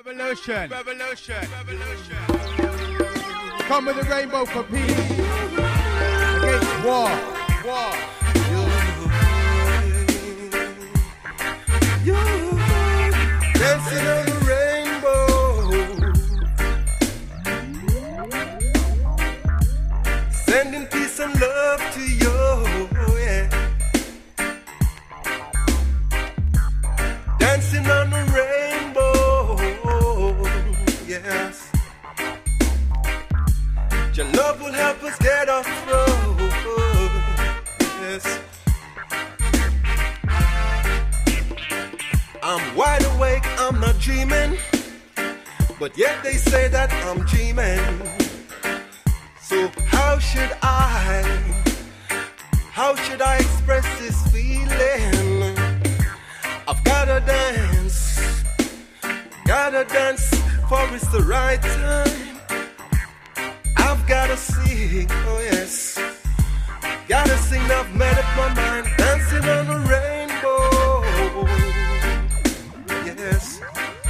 Revolution. Revolution. Revolution. Come with the rainbow for peace. Against war. War. Dancing on the rainbow, sending peace and love to you, yeah. Dancing on the rainbow, yes. Your love will help us get off road, yes. I'm wide awake, I'm not dreaming, but yet they say that I'm dreaming. So how should I express this feeling? I've gotta dance, for it's the right time. I've gotta sing, oh yes, gotta sing, I've made up my mind, dancing on the rainbow. Yes.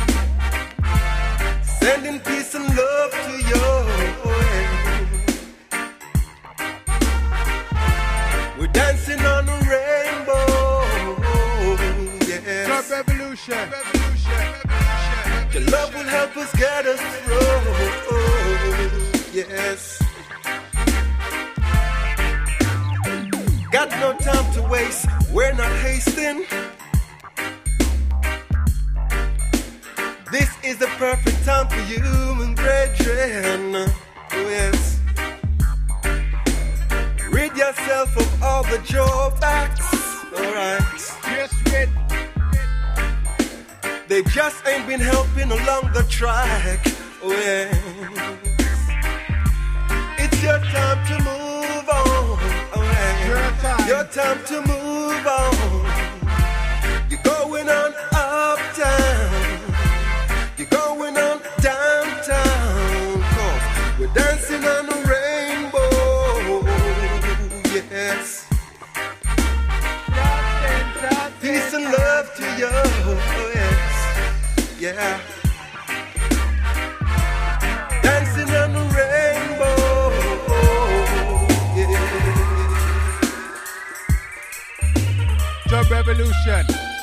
Sending peace and love to you. We're dancing on the rainbow. Yes. Club Revolution. Your love will help us get us through. Yes. Got no time to waste. We're not hasting. This is the perfect time for you, my brethren. Oh yes. Rid yourself of all the drawbacks. Alright. Yes, rid. They just ain't been helping along the track. Oh yes. It's your time to move on. Oh yes. Your time to move on. You're going on uptown. You're going on downtown, 'cause we're dancing on the rainbow, yes. Peace and love to you, yes, yeah. Dancing on the rainbow, yeah. Club Revolution.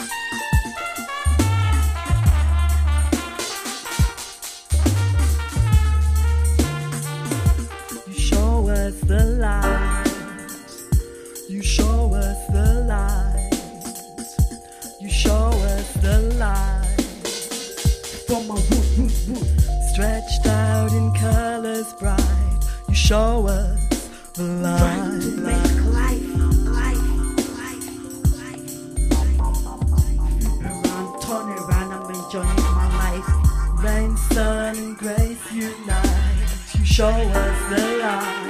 The light, you show us the light, you show us the light. From a stretched out in colors bright, you show us the light. Trying to make life. Turn around, I'm enjoying my life. Rain, sun, and grace unite. You show us the light.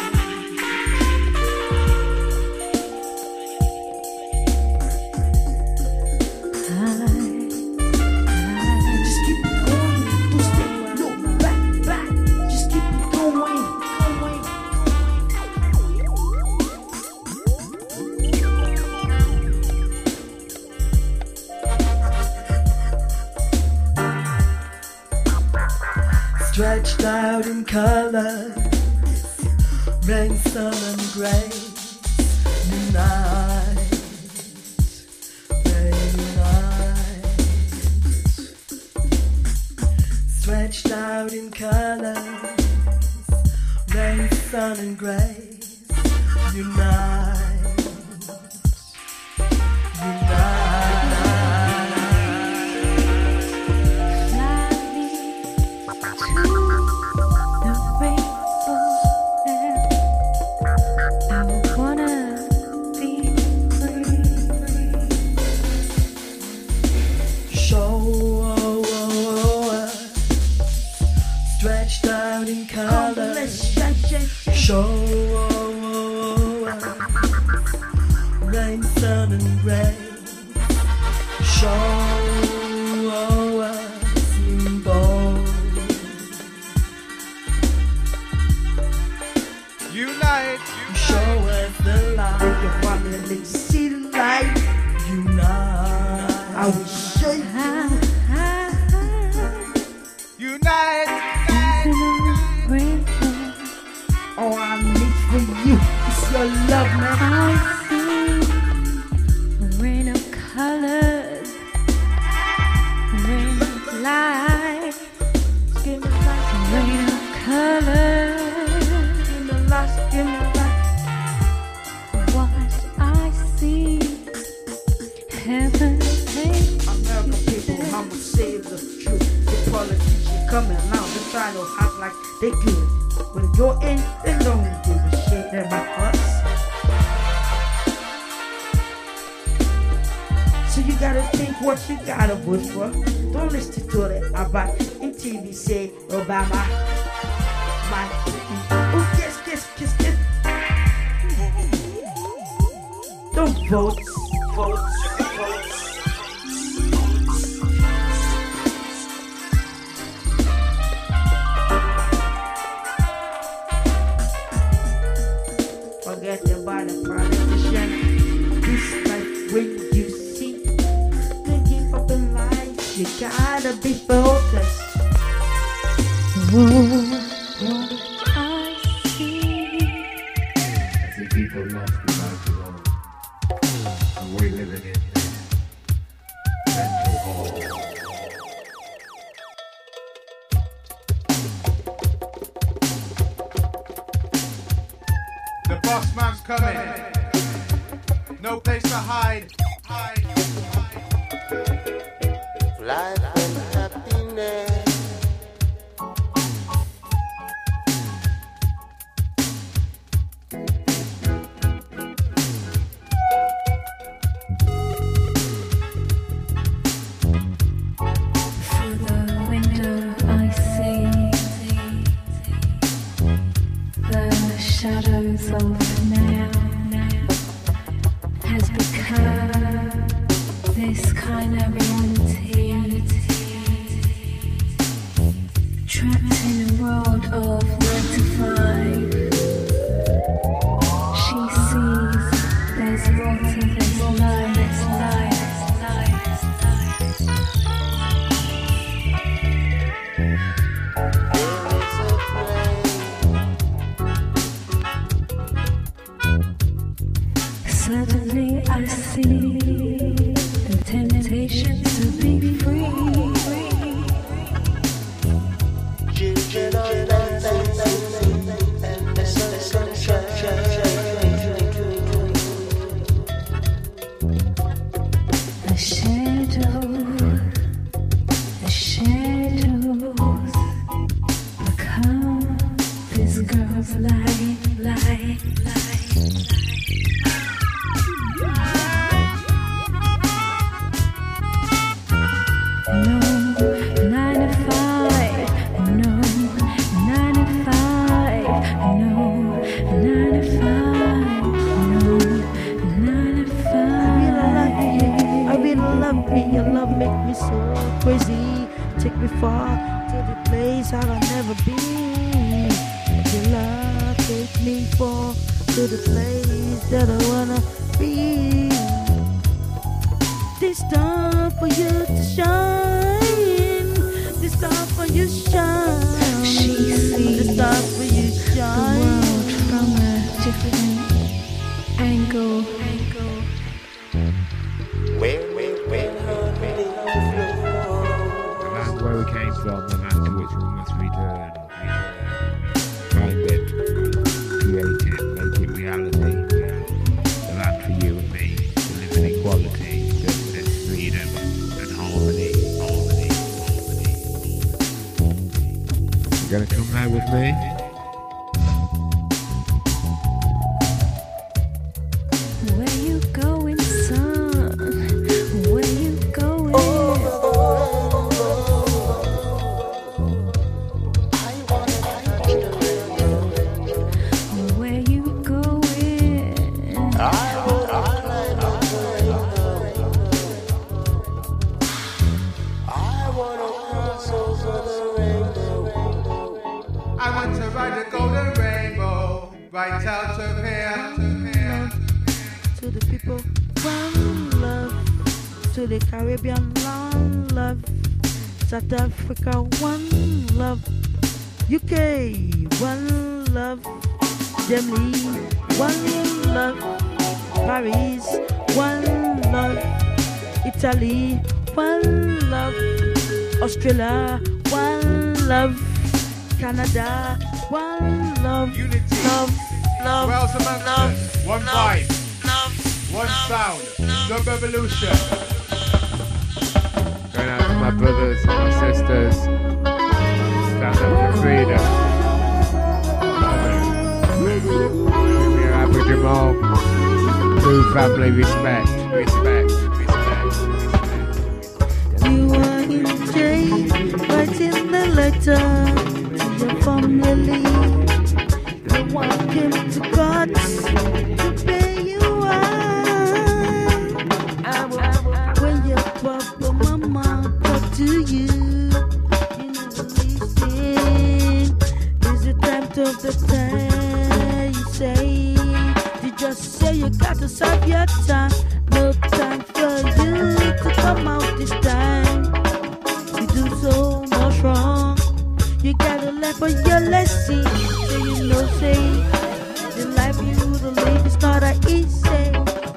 Stretched out in colors, rain, sun, and grace unite. They unite. Stretched out in colors, rain, sun, and grace unite. Stretched out in colors, show rain, sun, and rain, show us both. Unite. Show us the light. You want me to see the light? Unite. I will show you. unite. All I need for you is your love, man. I see a rain of colors, rain of light, Give me light, rain of colors. give me light, give me light. What I see, heaven takes American people, I'ma say the truth. The politicians coming out, they try to act like they good. When you're in, they don't give a shit about us. So you gotta think what you gotta vote for. Don't listen to it about in TV say Obama. My, oh yes. Don't vote. Forget about the politician. This life when you see they give up in life, you gotta be focused. what I see. The people lost the life alone. And we're living in mental hall. The boss man's coming. No place to hide. Life and happiness. Through the window I see the shadows of now has become this kind of reality. Trapped in a world of 9 to 5. She sees there's more to this life. Suddenly I see the temptation to be free. Children are dancing and the sun shines. The shadows become this girl's light. No 9 to 5, no 9 to 5, no 9 to 5, no 9 to 5. I really love you. Your love make me so crazy. Take me far to the place I'll never be. Your love take me far to the place that I wanna be. This time for you to shine. This time for you shine. She sees This time for you the shine. world from a different angle. When The land where we came from, the land to which we must return. Find it, create it, make it reality. The land for you and me, to live in equality, justice, freedom, and harmony. You gonna come there with me? Where you going, son? Where you going? Where you going? I want to ride the golden rainbow right out of here. To the people, one love. To the Caribbean, one love. South Africa, one love. UK, one love. Germany, one love. Paris, one love. Italy, one love. Australia, one love. Canada, one love. Unity. Love. Wales amongst us. One vibe. One sound. Love revolution. Going out to my brothers and my sisters. Stand up for freedom. We are Aboriginal. True family respect. You are in jail, writing the letter to your family. You want him to God to pay you out. When your papa mama talk to you, you never listen. Is it time to the time you say? You just say you got to serve your time. No time for you to come out this time. You do so much wrong. You gotta learn for your lesson. So you know, say the life you to live is not a easy.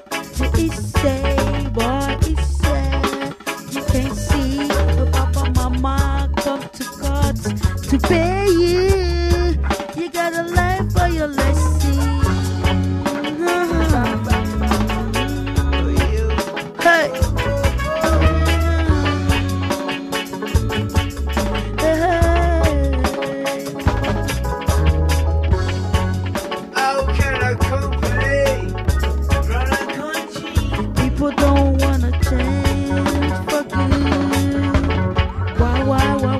Boy, easy. You can't see the papa, mama come to court to pay you. You gotta learn for your lesson. Hey. People don't wanna change for good. Why?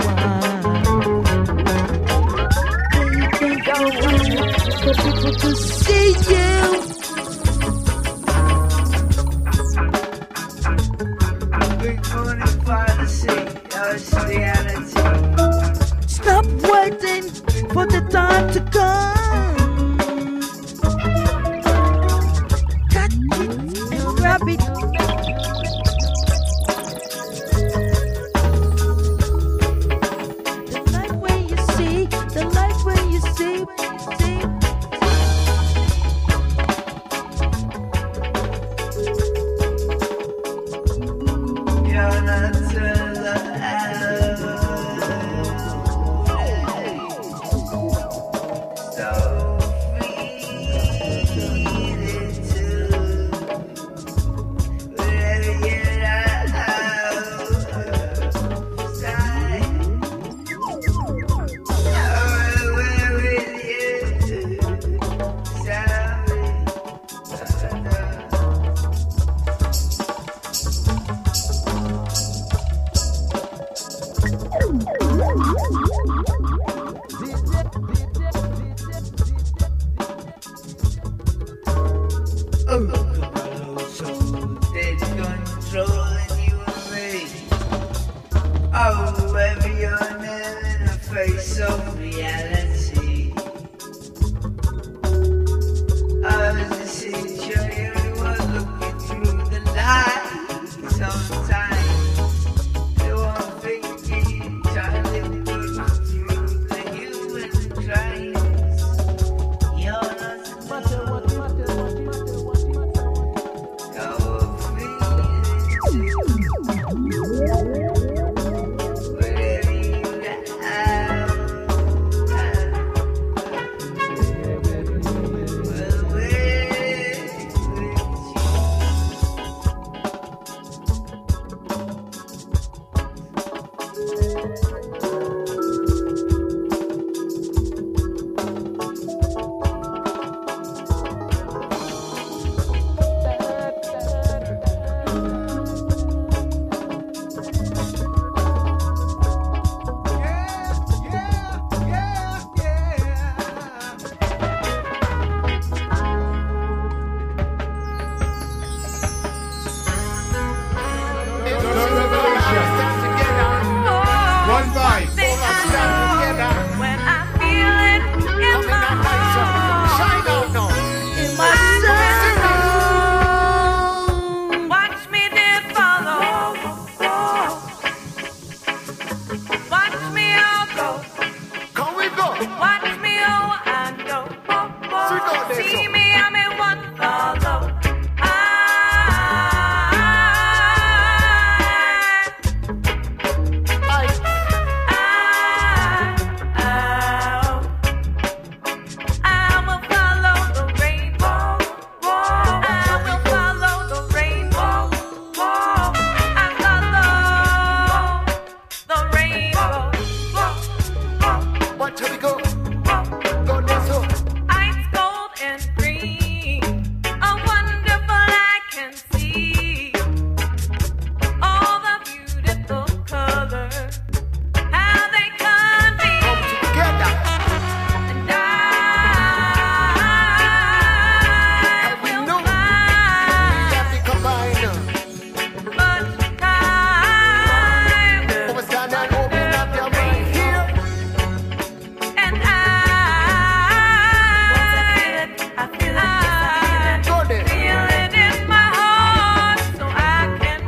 They don't want for people to see you. Stop waiting for the time to come. Catch it and grab it. The life when you see, the life when you see. You're not alive. So here we go. Go there, so. Ice gold and green, a wonderful I can see. All the beautiful colors, how they come together. And I will know find we have to combine. much time. Overstand and open up your mind here. And I feel Go there. it in my heart, so I can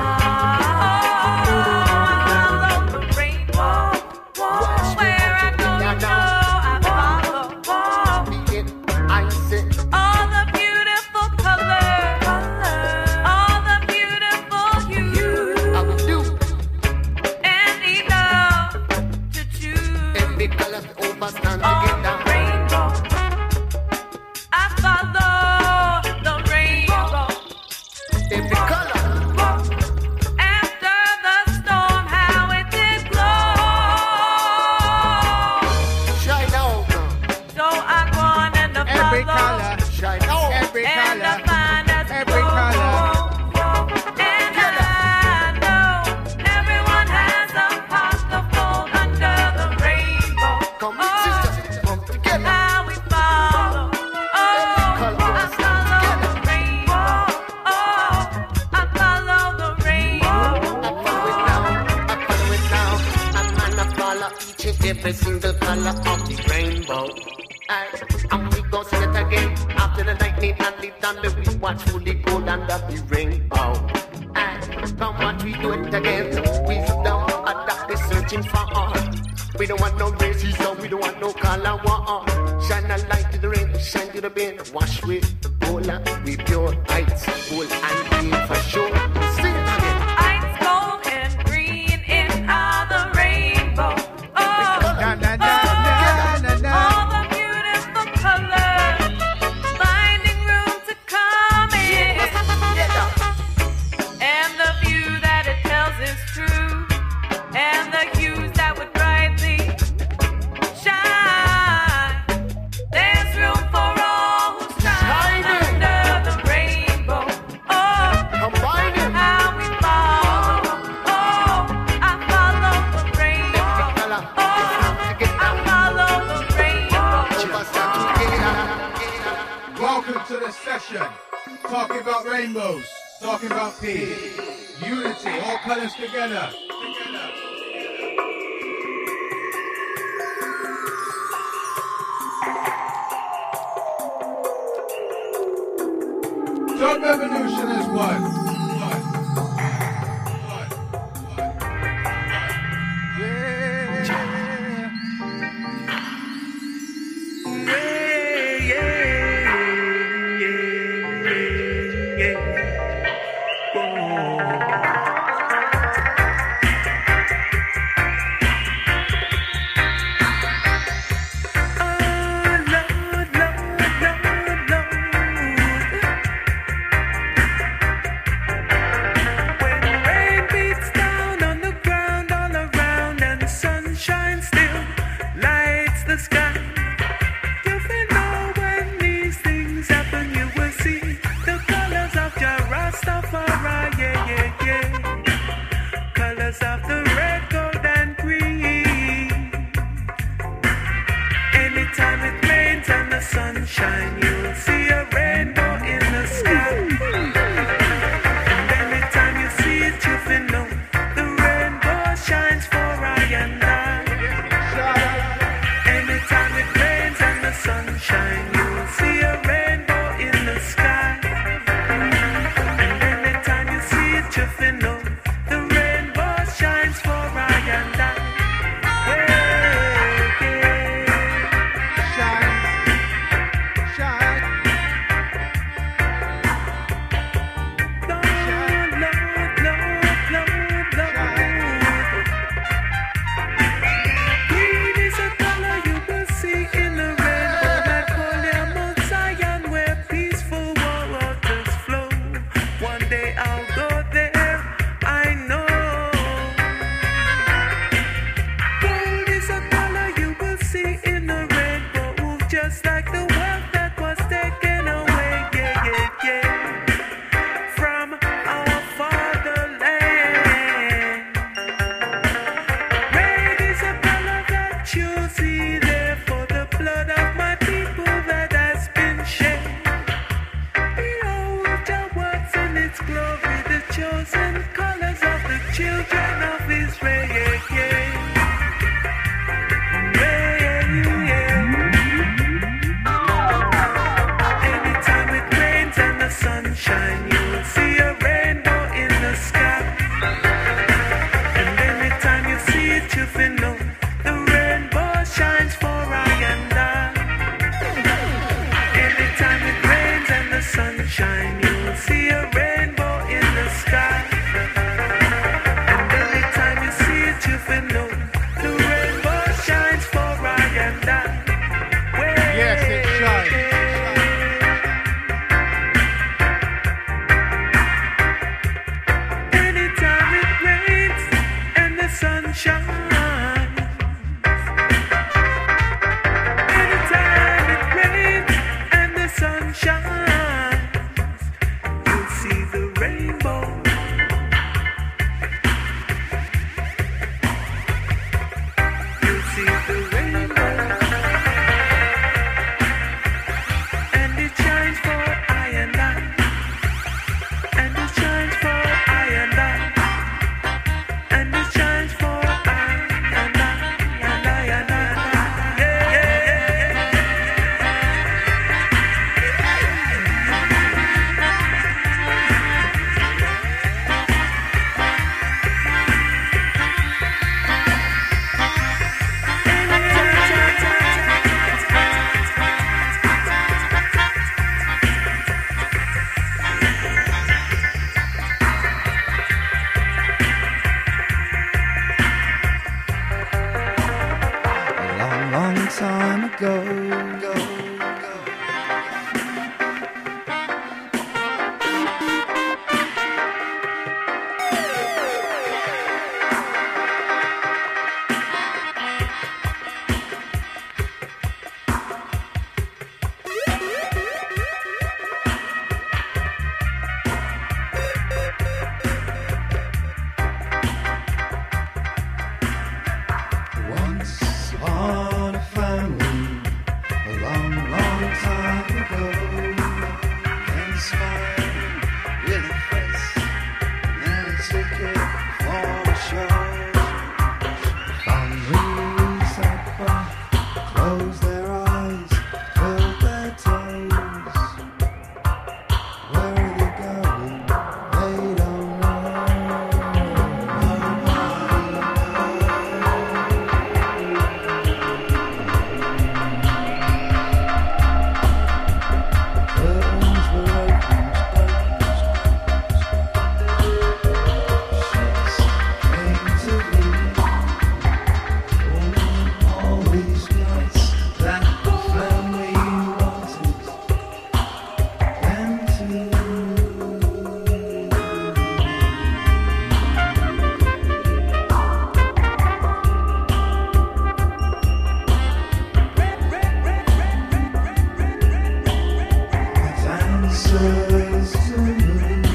follow the rainbow. Where I go, you know I follow I say, all the beautiful colors, all the beautiful hues, I will do and enough to choose. every color to overstand All the together. rainbow, I follow the rainbow. Every color. After the storm, how it did glow. Shine out. So I go on and Every follow, color, Shine out. every and I color, find us every color. And I know everyone has a pot to fold under the rainbow. Come, sisters, come together. How we follow, I follow the rainbow. I follow the rainbow. I follow it now. I follow it now. And man, I follow each and every single color of the rainbow. Aye. And we go sing it again. After the lightning and the thunder, we watch fully gold under the rainbow. Aye. Come on, we do it again. Wisdom, a doctor searching for us. We don't want no racism, we don't want no color war. Shine a light to the rain, shine to the bin. Wash with cola, we pure heights, gold and green for sure. Sing it again. Ice gold and green in all the rainbow. Na, na, na, na, na. All the beautiful colors, finding room to come in. And the view that it tells is true, and the hues that would brightly shine. There's room for all who shine under the rainbow. Combine it. How we follow, I follow the rainbow. Color, I follow the rainbow. overstand together. Welcome to the session. Talking about rainbows, talking about peace, unity, all colors together. Dub Revolution is one. Sunshine, you'll see a rainbow in the sky. And anytime you see it, you feel know the rainbow shines for I and I. Anytime it rains and the sunshine, you'll see a rainbow in the sky. And anytime you see it, you feel know the rainbow shines for I and I. time ago. Once upon a family, a long, long time ago, and smiled with a face, and a ticket for the show. Families sat back, closed their eyes, filled their toes. Where are they going? They don't know. Curtains were open, came to be. All these nights that the family wanted them to. Dancers to move.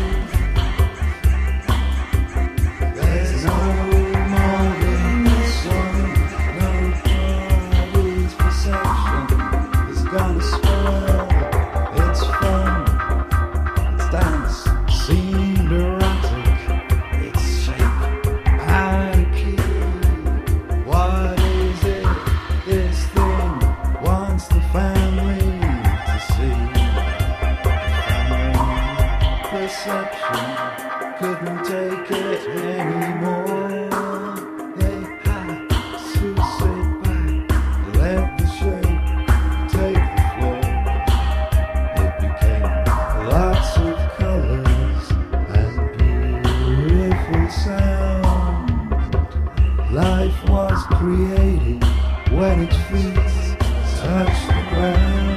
There's no more in this one. Nobody's perception is gonna spoil. It's fun. It's dance. Seemed erratic. It's shape and key. What is it? This thing wants the family to see. Perception couldn't take it anymore. They had to sit back, let the shape take the floor. It became lots of colors and beautiful sound. Life was created when its feet touched the ground.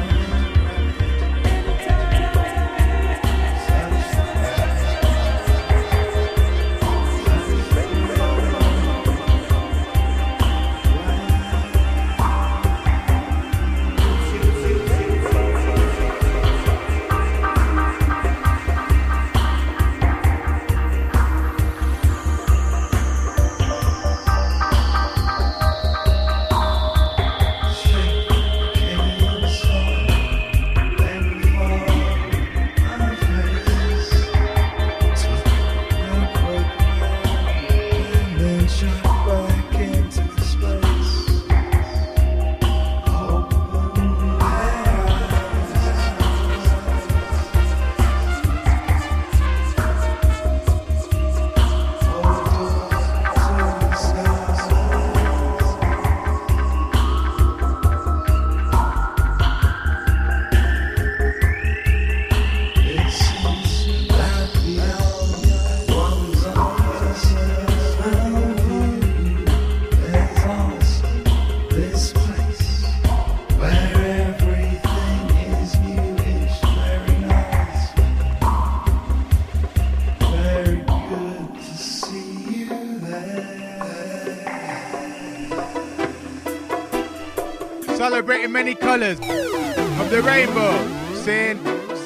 Celebrating many colors of the rainbow. Saying.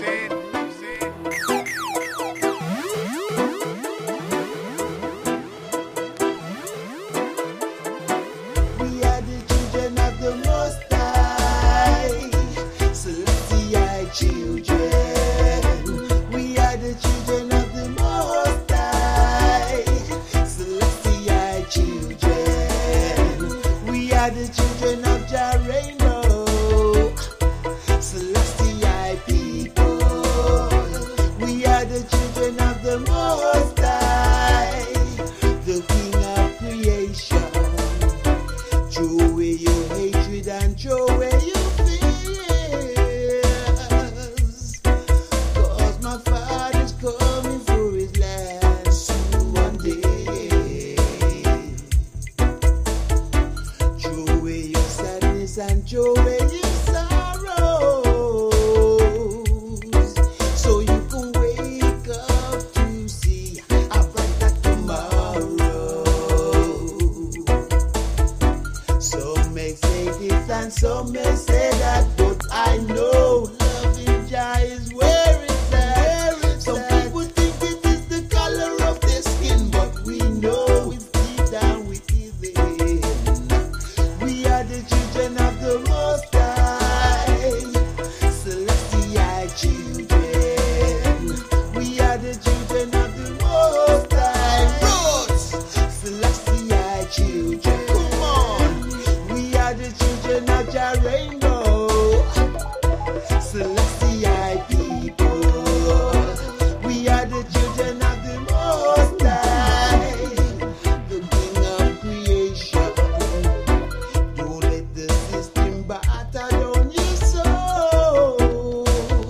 We are the children of the Most High, Celestial children. We are the children of the Most High, Celestial children. We are the children of Jah Rainbow, Celestial people. We are the children of the Most High, the King of creation. Throw away your hatred and throw away your fears. 'Cause my Father's coming for his land soon one day. Throw away your sadness peace and joy in sorrows, so you can wake up to see a brighter tomorrow. Some may say this and some may say that, but I know love in Jah is where it's at. Some people think it is the color of their skin, but we know it's deep down within. We are the children of the Most High, Celestial children. We are the children of the Most High, Roots, Celestial children. Come on, we are the children of Jah Rainbow, Celestial people. We are the children of the Most High, the King of creation. Don't let the system batter down your soul.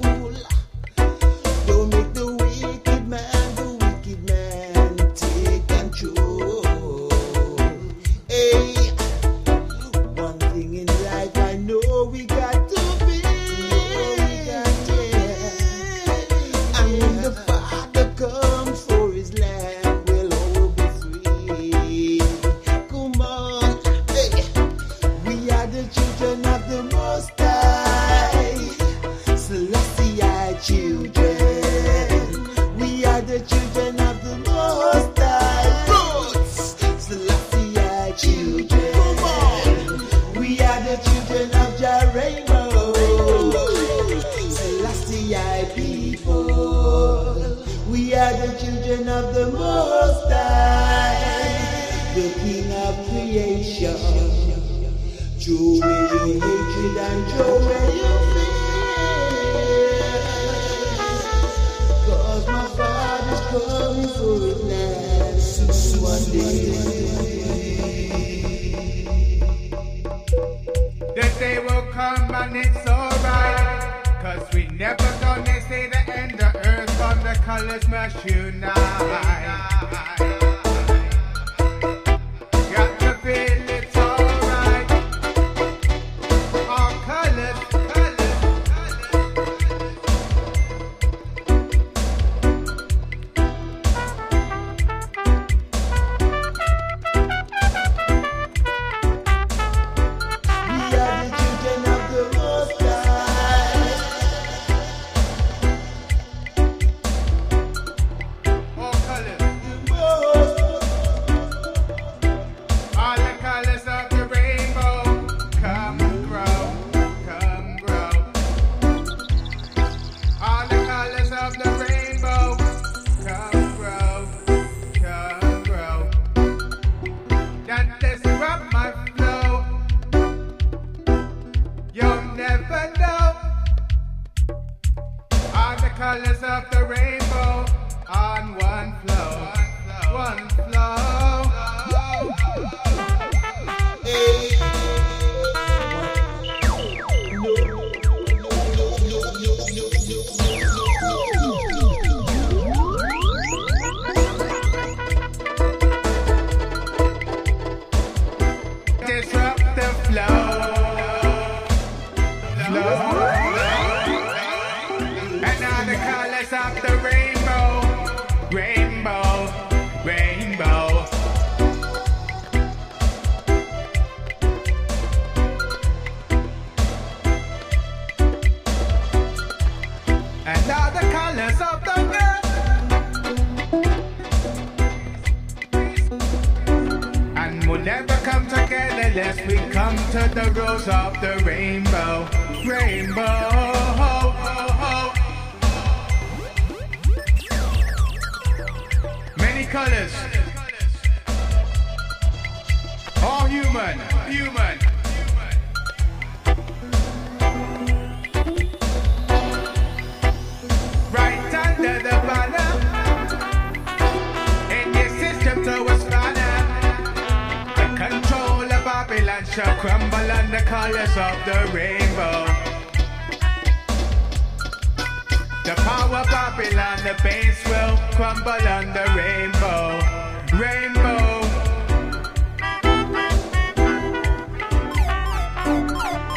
Don't make the wicked man take control. Hey, one thing in life I know we got to be. And when the Father comes for his land, we'll all be free. Come on, hey. We are the children of the Most High, Celestial children. We are the children of the Most High, Roots, Celestial children. Come on, we are the children of Jah Rainbow, Celestial people. We are the children of the Most High, the King of creation. Show me your hatred and show me your fear, 'cause my Father's coming for his land soon one day. The day will come and it's alright, 'cause we never gonna see the end of earth from the colors must unite. Got to feel it's alright. All colors, colors, We are the children of the Most High. all colors. The Most All the colors of the rainbow, come grow, come grow. All the colors of the rainbow, come grow, come grow. Don't disrupt my flow, you'll never know. All the colors of the rainbow on one flow, one flow. Disrupt the flow, and all the colors of the rainbow, rainbow, rainbow. And all the colors of the earth, and we'll never come together unless we come to the rose of the rainbow, rainbow. Many colors, all human, human. Right under the banner, in your system to a spanner. The control of Babylon shall crumble on the colors of the rainbow. The power of Babylon, the base will crumble on the rainbow, rainbow.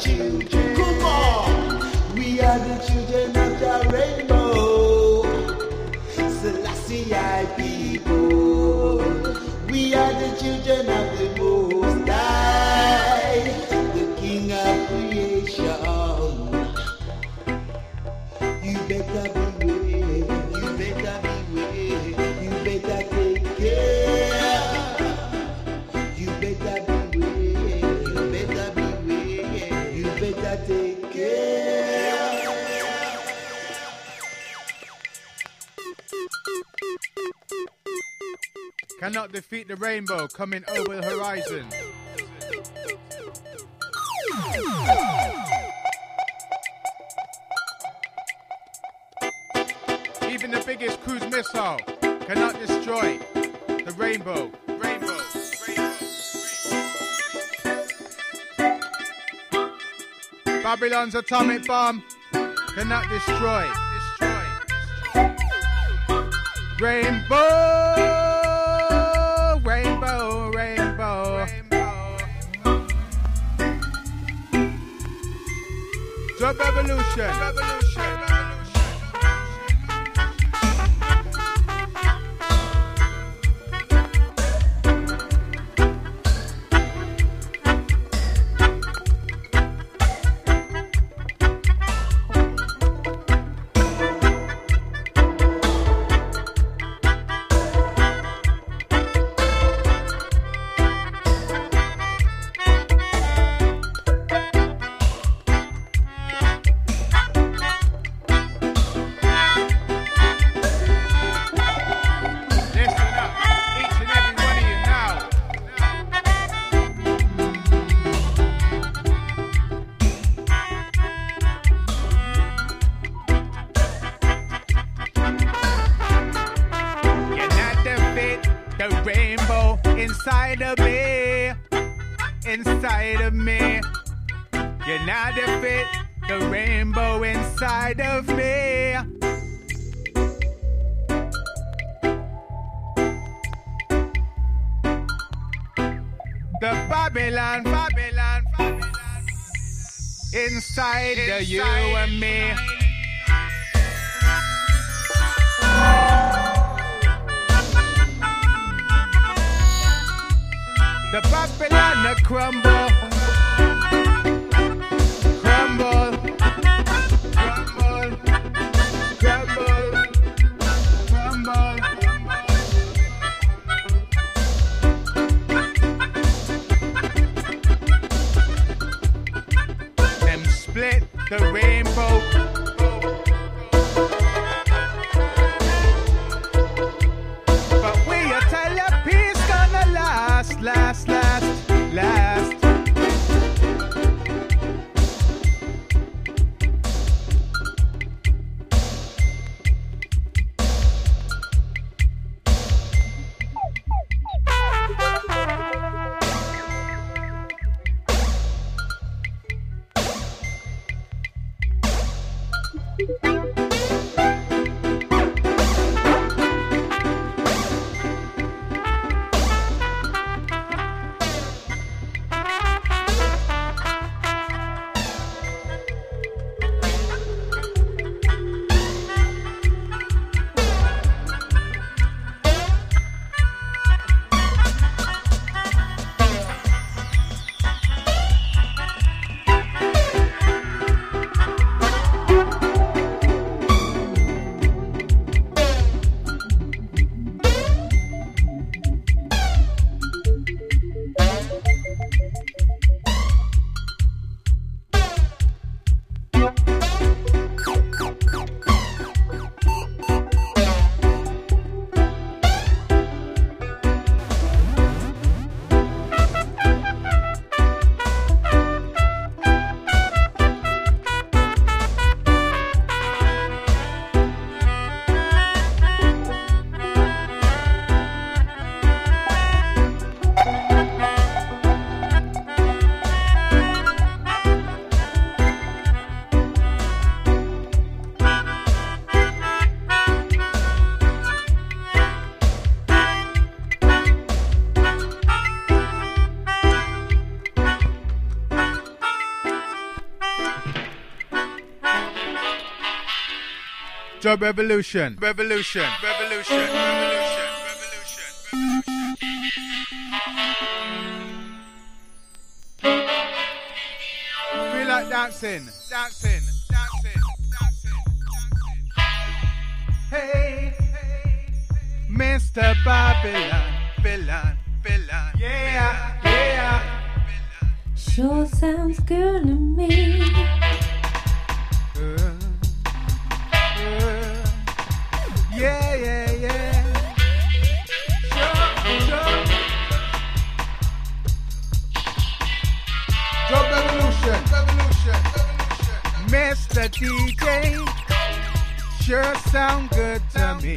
children. Come on. We are the children of the rainbow. Selassie I people. We are the children of the Most High, the King of creation. You better beware, you better beware, you better take care. You better beware, you better beware, you better take care. Cannot defeat the rainbow coming over the horizon. Even the biggest cruise missile cannot destroy the rainbow. Rainbow. Babylon's atomic bomb cannot destroy. Rainbow. Dub revolution. Inside of me, you're not to fit the rainbow inside of me. The Babylon inside of you and me. The Babylon a crumble, crumble, crumble, crumble, crumble. Them split the rainbow. But we a tell you peace gonna last. Job Revolution. Revolution. Revolution. Revolution. Feel like dancing. Dancing. Dancing. Dancing. Hey. Mr. Babylon. Villain. Villain. Yeah. Yeah. Sure sounds good to me. Yeah, yeah, yeah. Sure. Job Revolution. Revolution. Mr. DJ. Sure sound good to me.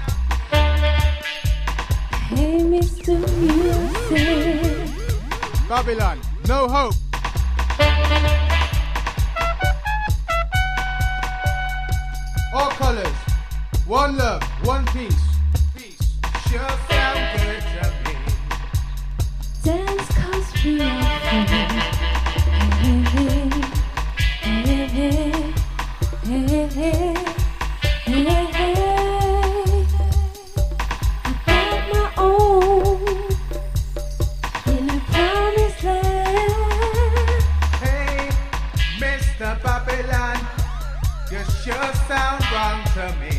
Hey, Mr. Music. Babylon, no hope. All colors, one love, one peace. Peace, sure sound good to me. Dance 'cause we are free. Hey, hey, hey, hey, hey, hey, hey, hey. I got my own in a promised land. Hey, Mr. Babylon, you sure sound wrong to me.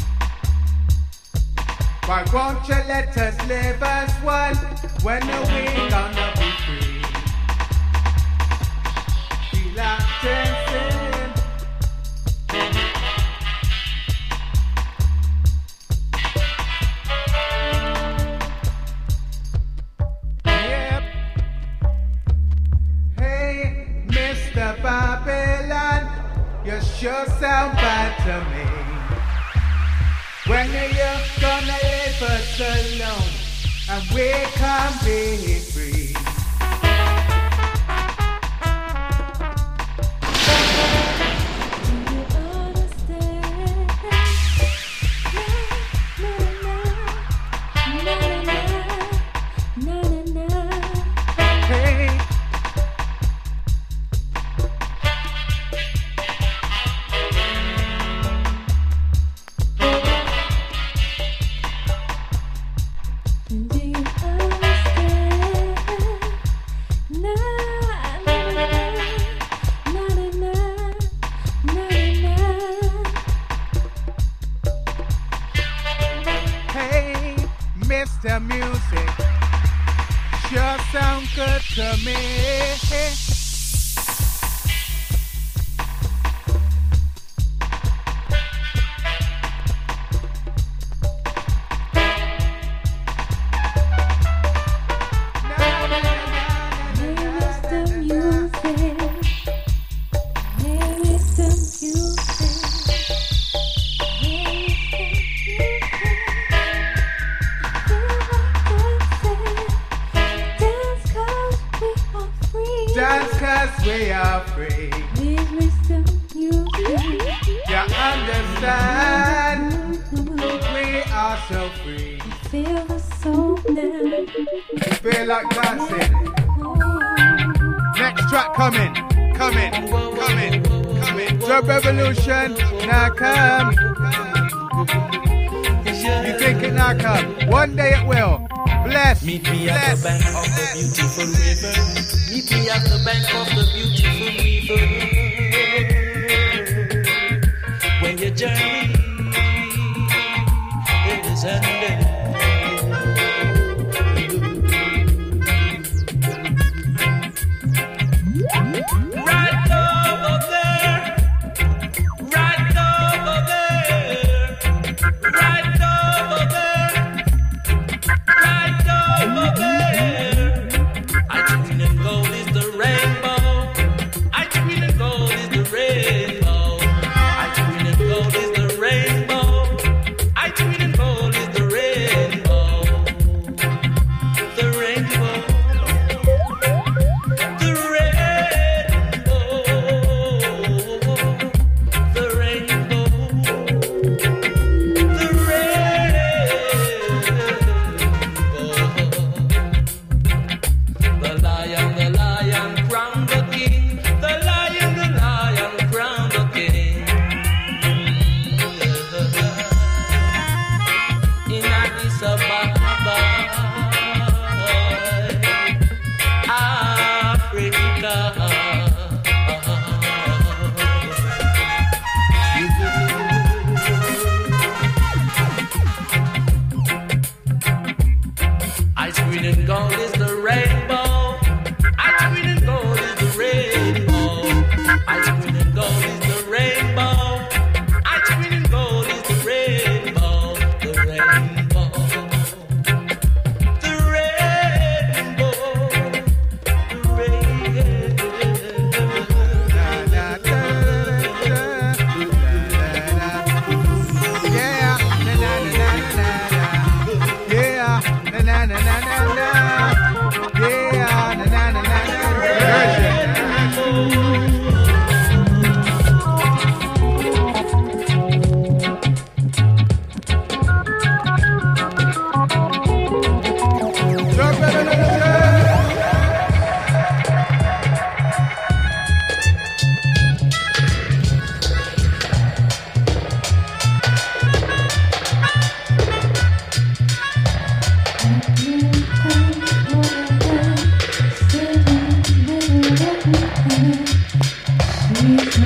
Why won't you let us live as one? When are we gonna be free? Feel like dancing. Yep. Hey, Mr. Babylon, you sure sound bad to me. When are you gonna leave us alone and we can be free? Do you understand? Na na na, na na na, na na na. Hey. Do you understand? Na na na, na na na, na na. Hey, Mr. Music, sure sound good to me. Hey, Mr. Music. Hey, Mr. Music. Hey, Dance 'cause we are free. Hey, Mr. Music. You understand? We are so free. Feel the soul now. Feel like dancing. Next track coming. Coming. Coming. Coming. Job Revolution. Now come. You think it now come? One day it will. Bless. Meet me at the bank of the beautiful river. Meet me at the bank of the beautiful river. When your journey is ended. Right over there. Right over there. Right over there. Right over there. I green and gold is the rainbow. I green and gold is the rainbow. I green and gold is the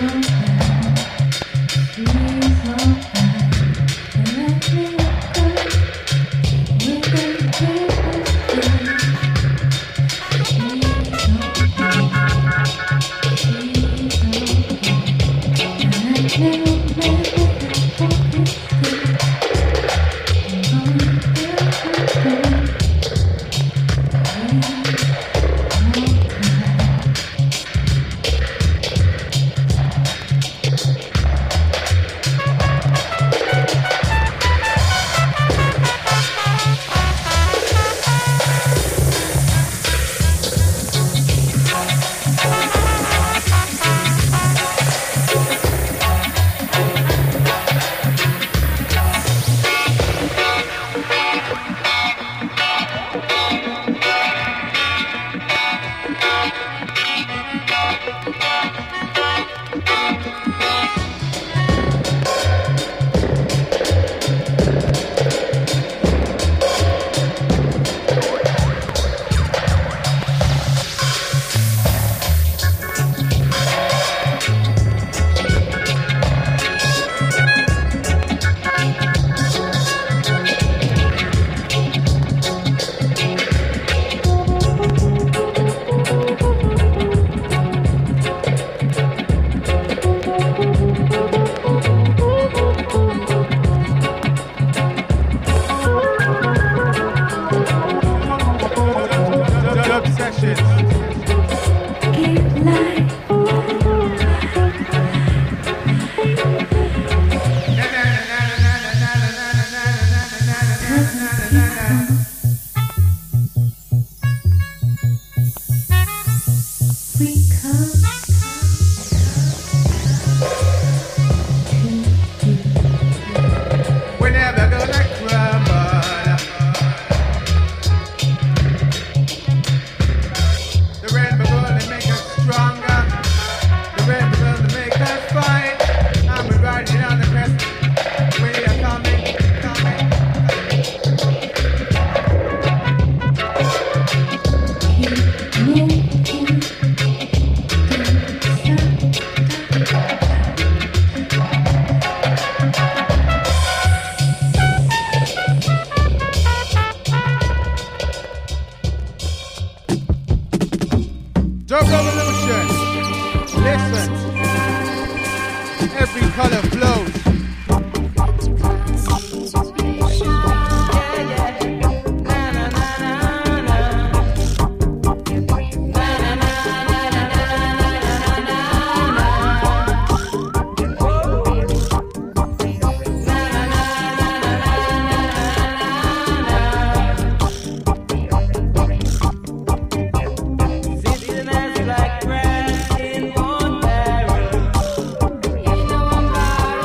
Dub Revolution. Listen. Every color flows. Like grass in one barrel.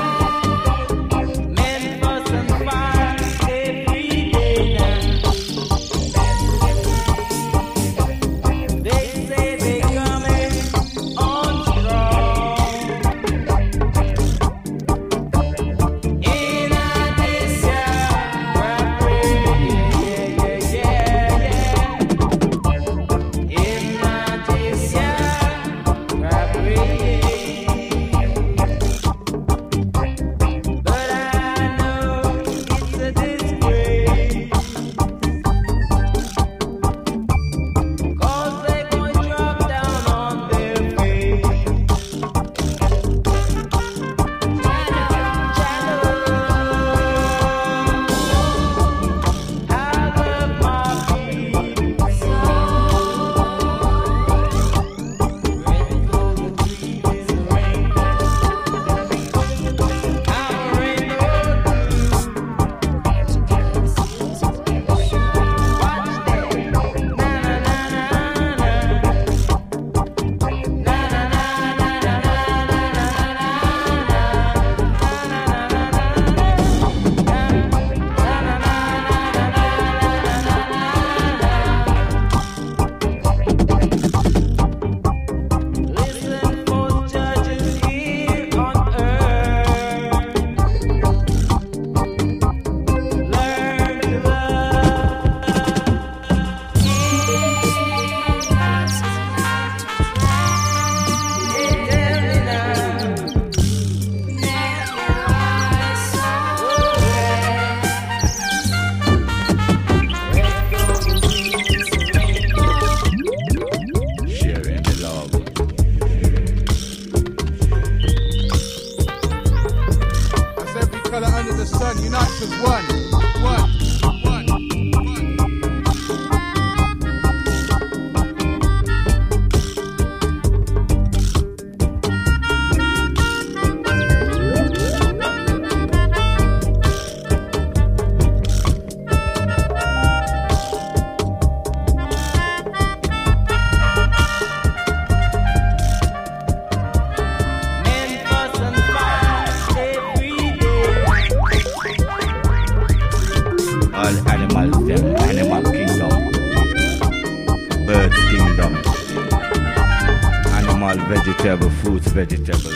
one, unites as one. One. Vegetable, fruits, vegetables.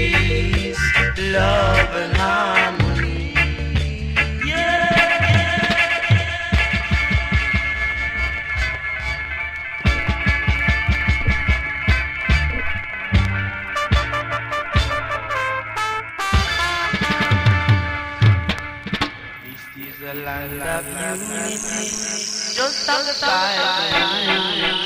Love and harmony. Yeah. the land of unity, just outside.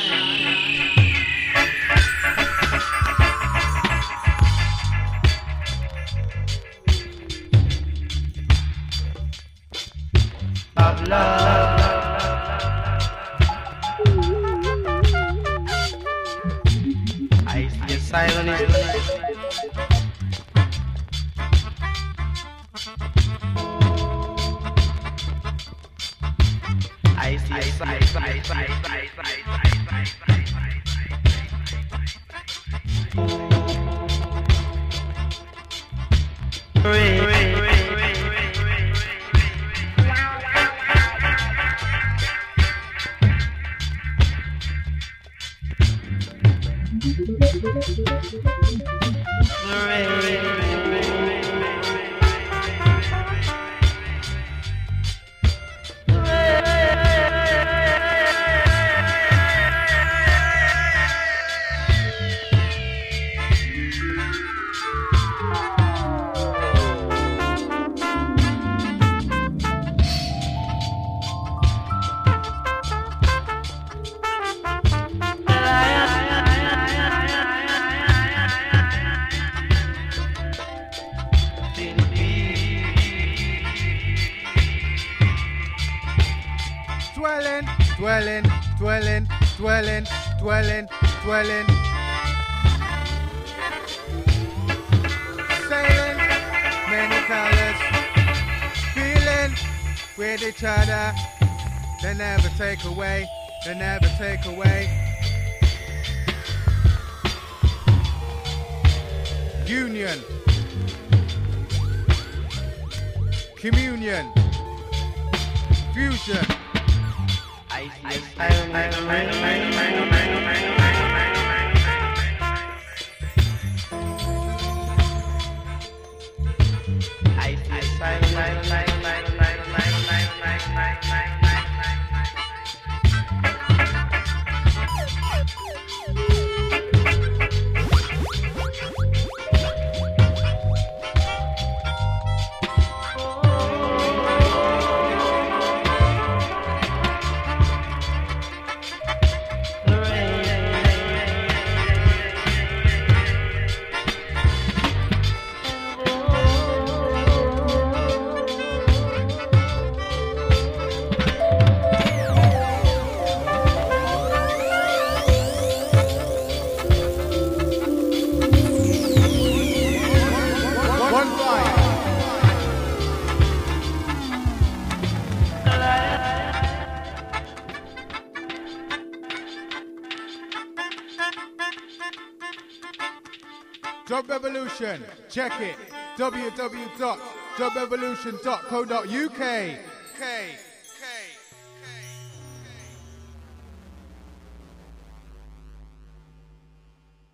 Of love. I see a silence. I see a dwelling. Sailing, many colors, feeling with each other. They never take away, they never take away. Union, communion, fusion. Dub Revolution, check it. www.dubrevolution.co.uk.